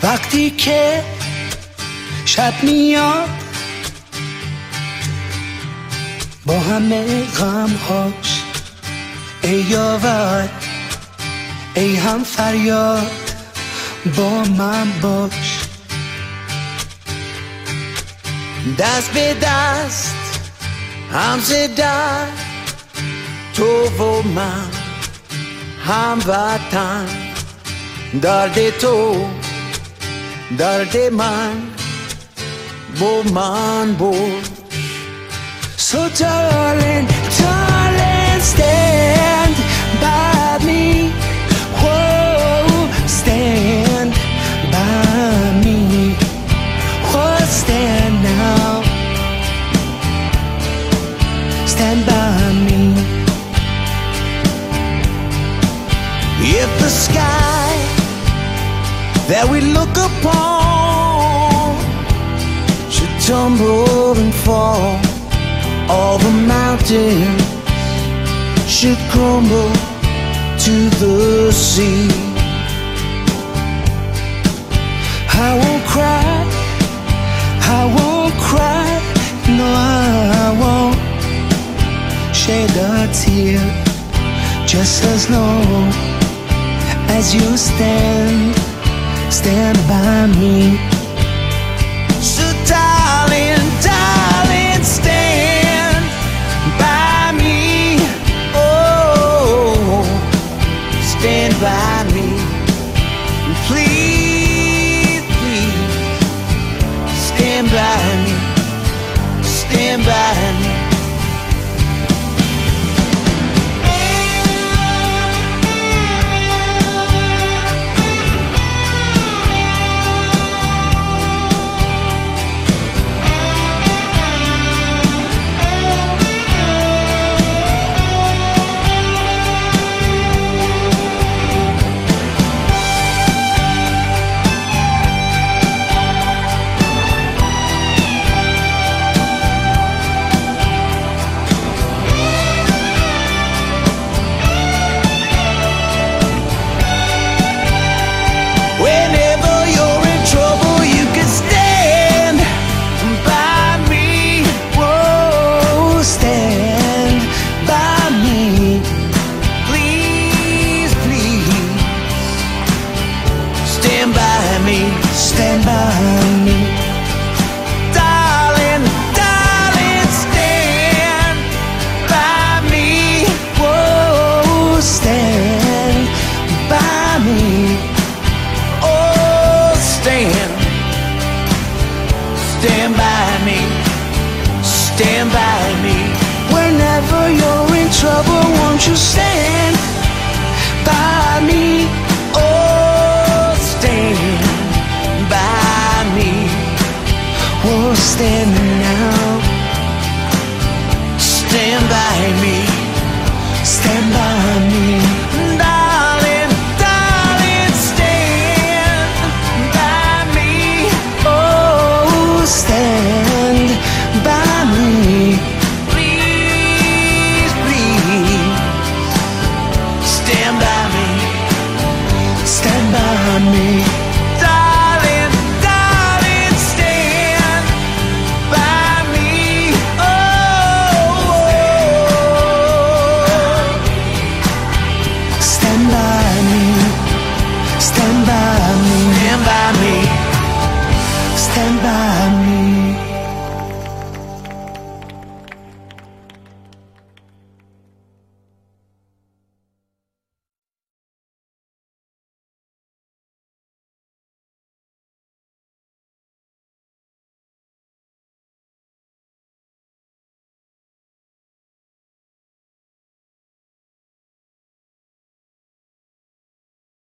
وقتی که شب میاد با همه غمهاش، ای یاور ای هم فریاد با من باش. دست به دست همزدن، تو و من هموطن، درد تو درد من با من باش. So darling, darling, stand by me. Whoa, stand by me. Whoa, stand now. Stand by me. If the sky that we look upon should tumble and fall, all the mountains should crumble to the sea, I won't cry, I won't cry, no I won't shed a tear, just as long as you stand by me. So darling, darling, stand by me. Oh, stand by me. Please, please, stand by me. Stand by me. Stand by me, darling, darling, stand by me. Whoa, stand by me. Oh, stand by me, stand by me. Whenever you're in trouble, won't you stand by me? Oh, stand by me. Oh, stand now. Stand by me. Stand by me.